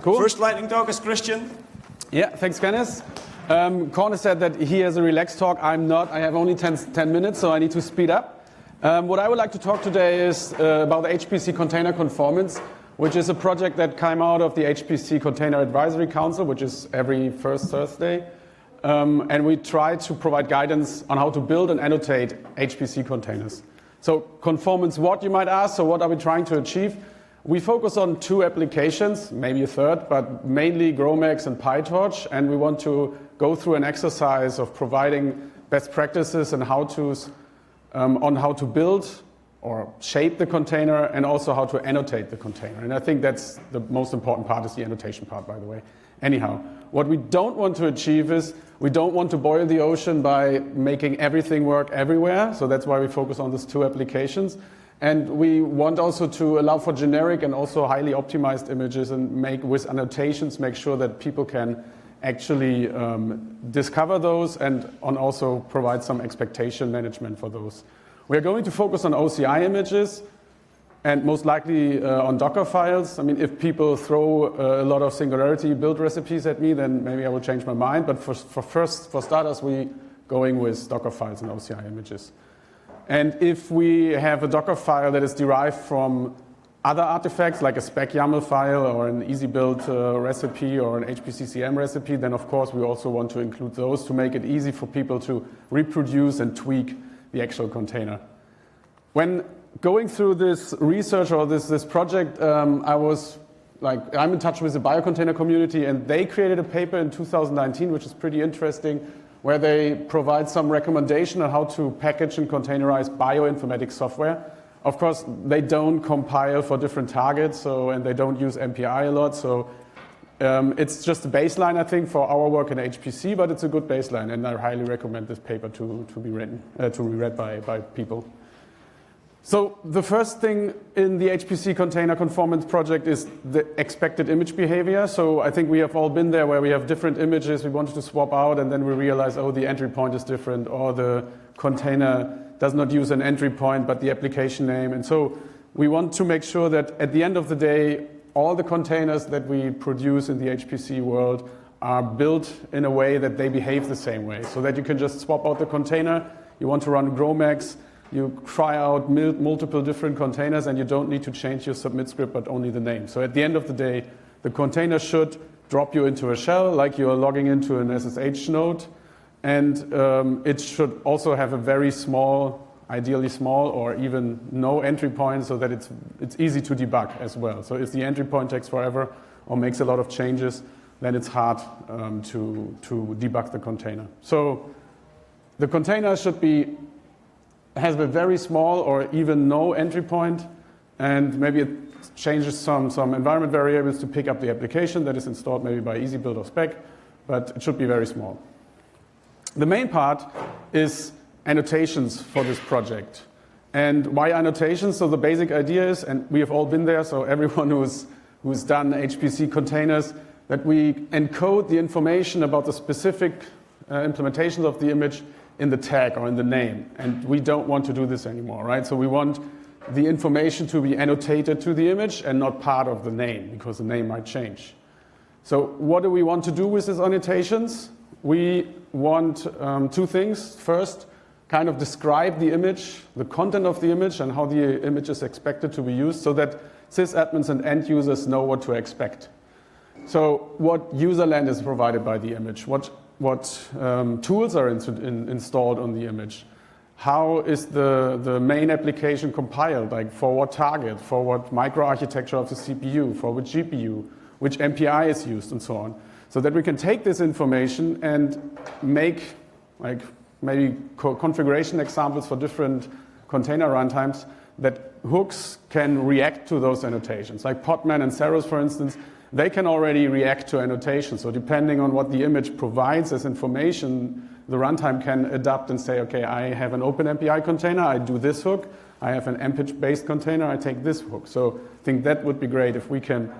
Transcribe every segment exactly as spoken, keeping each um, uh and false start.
Cool. First lightning talk is Christian. Yeah, thanks, Kenneth. Um, Corne said that he has a relaxed talk. I'm not. I have only ten, ten minutes, so I need to speed up. Um, what I would like to talk today is uh, about the H P C Container Conformance, which is a project that came out of the H P C Container Advisory Council, which is every first Thursday. Um, and we try to provide guidance on how to build and annotate H P C containers. So conformance what, you might ask? So what are we trying to achieve? We focus on two applications, maybe a third, but mainly GROMACS and PyTorch, and we want to go through an exercise of providing best practices and how-tos um, on how to build or shape the container and also how to annotate the container. And I think that's the most important part, is the annotation part, by the way. Anyhow, what we don't want to achieve is we don't want to boil the ocean by making everything work everywhere, so that's why we focus on these two applications. And we want also to allow for generic and also highly optimized images and make, with annotations, make sure that people can actually um, discover those and on also provide some expectation management for those. We're going to focus on O C I images and most likely uh, on Docker files. I mean, if people throw uh, a lot of Singularity build recipes at me, then maybe I will change my mind. But for, for first, for starters, we going with Docker files and O C I images. And if we have a Docker file that is derived from other artifacts, like a spec YAML file or an EasyBuild uh, recipe or an H P C C M recipe, then of course we also want to include those to make it easy for people to reproduce and tweak the actual container. When going through this research or this, this project, um, I was like, I'm in touch with the biocontainer community, and they created a paper in two thousand nineteen, which is pretty interesting, where they provide some recommendation on how to package and containerize bioinformatics software. Of course, they don't compile for different targets, so and they don't use M P I a lot, so um, it's just a baseline, I think, for our work in H P C, but it's a good baseline, and I highly recommend this paper to, to be written, uh, to be read by, by people. So the first thing in the H P C Container Conformance project is the expected image behavior. So I think we have all been there where we have different images we wanted to swap out, and then we realize, oh, the entry point is different, or the container does not use an entry point but the application name. And so we want to make sure that at the end of the day, all the containers that we produce in the H P C world are built in a way that they behave the same way, so that you can just swap out the container. You want to run GROMACS, you try out multiple different containers, and you don't need to change your submit script, but only the name. So at the end of the day, the container should drop you into a shell like you're logging into an S S H node. And um, it should also have a very small, ideally small, or even no entry point, so that it's, it's easy to debug as well. So if the entry point takes forever or makes a lot of changes, then it's hard um, to, to debug the container. So the container should be has a very small or even no entry point, and maybe it changes some, some environment variables to pick up the application that is installed maybe by EasyBuild or spec, but it should be very small. The main part is annotations for this project. And why annotations? So the basic idea is, and we have all been there, so everyone who's, who's done H P C containers, that we encode the information about the specific uh, implementations of the image in the tag or in the name, and we don't want to do this anymore, right? So we want the information to be annotated to the image and not part of the name, because the name might change. So what do we want to do with these annotations? We want um, two things. First, kind of describe the image, the content of the image, and how the image is expected to be used, so that sysadmins and end users know what to expect. So what userland is provided by the image? What what um, tools are in, in, installed on the image? How is the, the main application compiled? Like for what target, for what microarchitecture of the C P U, for which G P U, which M P I is used, and so on. So that we can take this information and make like maybe co configuration examples for different container runtimes that hooks can react to those annotations. Like Podman and Ceros, for instance, they can already react to annotations. So depending on what the image provides as information, the runtime can adapt and say, okay, I have an OpenMPI container, I do this hook. I have an M P H-based container, I take this hook. So I think that would be great if we can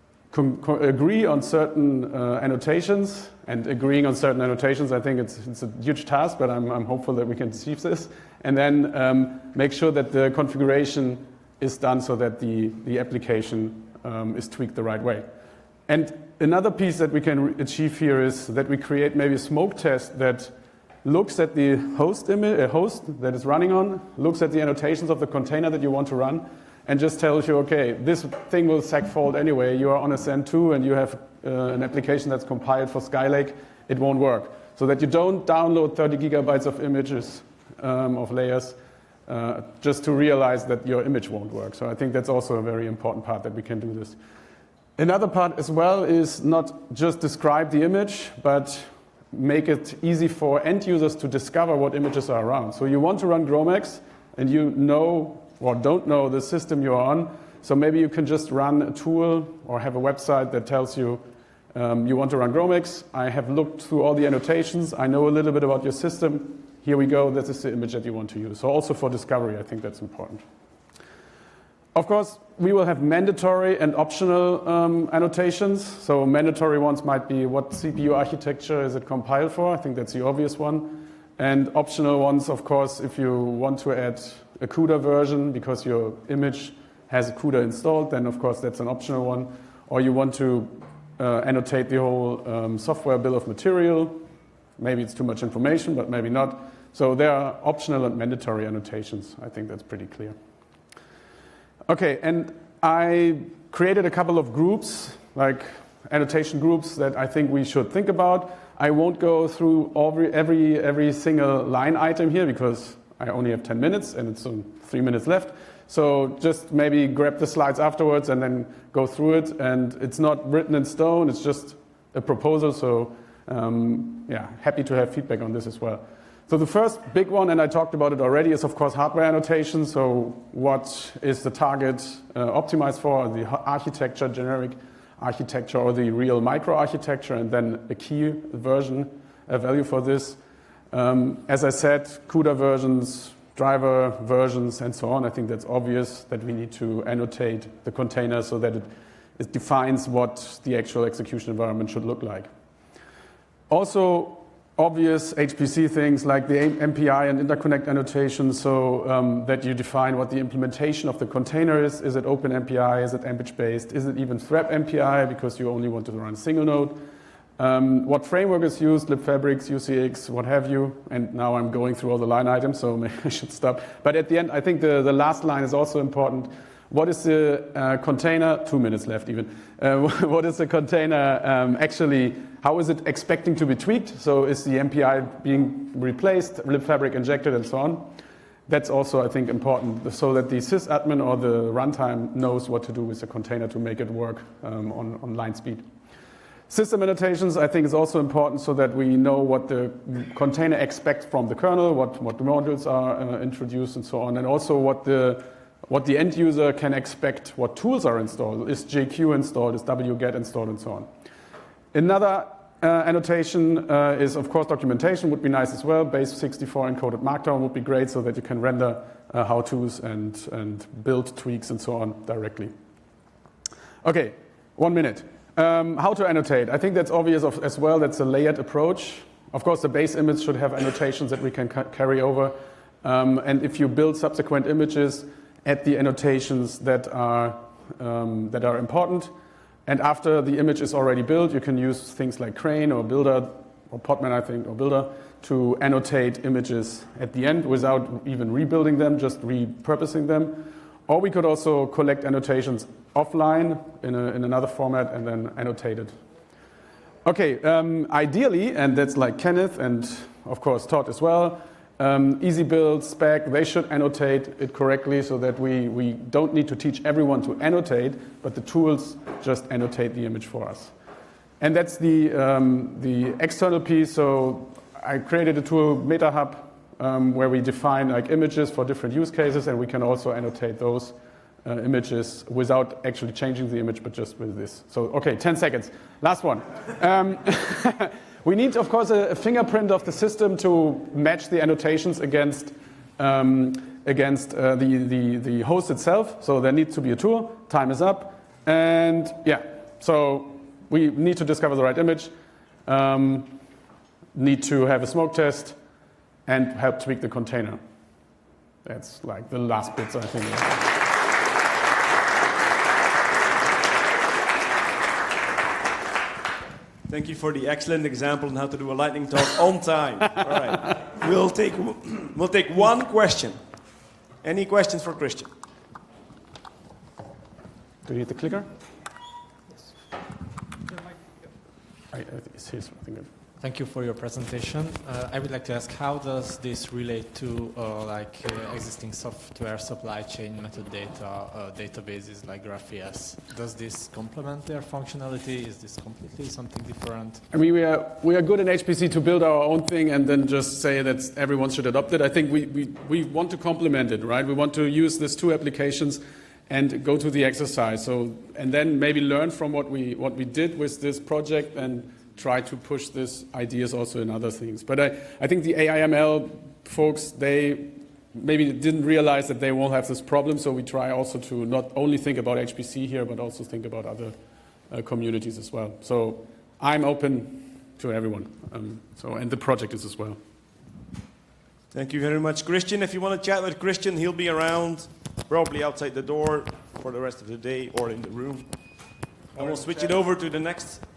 agree on certain uh, annotations, and agreeing on certain annotations, I think it's, it's a huge task, but I'm, I'm hopeful that we can achieve this. And then um, make sure that the configuration is done so that the, the application um, is tweaked the right way. And another piece that we can achieve here is that we create maybe a smoke test that looks at the host image, uh, host that is running on, looks at the annotations of the container that you want to run, and just tells you, okay, this thing will segfault anyway. You are on a S A N two and you have uh, an application that's compiled for Skylake. It won't work. So that you don't download thirty gigabytes of images, um, of layers, uh, just to realize that your image won't work. So I think that's also a very important part that we can do this. Another part as well is not just describe the image, but make it easy for end users to discover what images are around. So you want to run GROMACS, and you know or don't know the system you're on. So maybe you can just run a tool or have a website that tells you um, you want to run GROMACS. I have looked through all the annotations. I know a little bit about your system. Here we go. This is the image that you want to use. So also for discovery, I think that's important. Of course, we will have mandatory and optional um, annotations. So mandatory ones might be what C P U architecture is it compiled for. I think that's the obvious one. And optional ones, of course, if you want to add a CUDA version because your image has a CUDA installed, then of course that's an optional one. Or you want to uh, annotate the whole um, software bill of material. Maybe it's too much information, but maybe not. So there are optional and mandatory annotations. I think that's pretty clear. Okay, and I created a couple of groups, like annotation groups that I think we should think about. I won't go through every, every, every single line item here because I only have ten minutes and it's um, three minutes left. So just maybe grab the slides afterwards and then go through it. And it's not written in stone, it's just a proposal. So um, yeah, happy to have feedback on this as well. So the first big one, and I talked about it already, is of course hardware annotation. So what is the target uh, optimized for, the architecture, generic architecture, or the real microarchitecture, and then a key version, a value for this. Um, as I said, CUDA versions, driver versions, and so on. I think that's obvious that we need to annotate the container so that it, it defines what the actual execution environment should look like. Also, obvious H P C things like the M P I and interconnect annotation, so um, that you define what the implementation of the container is. Is it Open M P I? Is it Ambidge-based? Is it even Thrap M P I because you only want to run a single node? Um, what framework is used, libfabrics, U C X, what have you? And now I'm going through all the line items, so maybe I should stop. But at the end, I think the, the last line is also important. What is the uh, container, two minutes left even, uh, what is the container um, actually, how is it expecting to be tweaked? So is the M P I being replaced, libfabric injected, and so on? That's also, I think, important so that the sysadmin or the runtime knows what to do with the container to make it work um, on, on line speed. System annotations, I think, is also important so that we know what the container expects from the kernel, what, what the modules are uh, introduced, and so on, and also what the what the end user can expect, what tools are installed. Is J Q installed? Is W get installed? And so on. Another uh, annotation uh, is, of course, documentation would be nice as well. base sixty-four encoded Markdown would be great so that you can render uh, how-tos and, and build tweaks and so on directly. Okay, one minute. Um, how to annotate? I think that's obvious of, as well. That's a layered approach. Of course, the base image should have annotations that we can ca carry over. Um, and if you build subsequent images, add the annotations that are, um, that are important. And after the image is already built, you can use things like Crane or Builder, or Podman, I think, or Builder, to annotate images at the end without even rebuilding them, just repurposing them. Or we could also collect annotations offline in, a, in another format and then annotate it. Okay, um, ideally, and that's like Kenneth and, of course, Todd as well, Um, EasyBuild, Spec, they should annotate it correctly so that we, we don't need to teach everyone to annotate, but the tools just annotate the image for us. And that's the, um, the external piece. So I created a tool, MetaHub, um, where we define like images for different use cases, and we can also annotate those uh, images without actually changing the image, but just with this. So, okay, ten seconds. Last one. Um, We need, of course, a, a fingerprint of the system to match the annotations against, um, against uh, the, the, the host itself. So there needs to be a tool. Time is up. And yeah, so we need to discover the right image, um, need to have a smoke test, and help tweak the container. That's like the last bits, I think. Thank you for the excellent example on how to do a lightning talk on time. All right. We'll take, we'll take one question. Any questions for Christian? Do you need the clicker? I, I think it's his, I think it- Thank you for your presentation. Uh, I would like to ask, how does this relate to uh, like uh, existing software supply chain metadata uh, databases like GraphES? Does this complement their functionality? Is this completely something different? I mean, we are we are good in H P C to build our own thing and then just say that everyone should adopt it. I think we, we, we want to complement it, right? We want to use these two applications and go to the exercise. So and then maybe learn from what we what we did with this project and try to push these ideas also in other things. But I, I think the A I M L folks, they maybe didn't realize that they won't have this problem, so we try also to not only think about H P C here, but also think about other uh, communities as well. So I'm open to everyone, um, so and the project is as well. Thank you very much, Christian. If you want to chat with Christian, he'll be around, probably outside the door for the rest of the day or in the room. And we'll switch it over to the next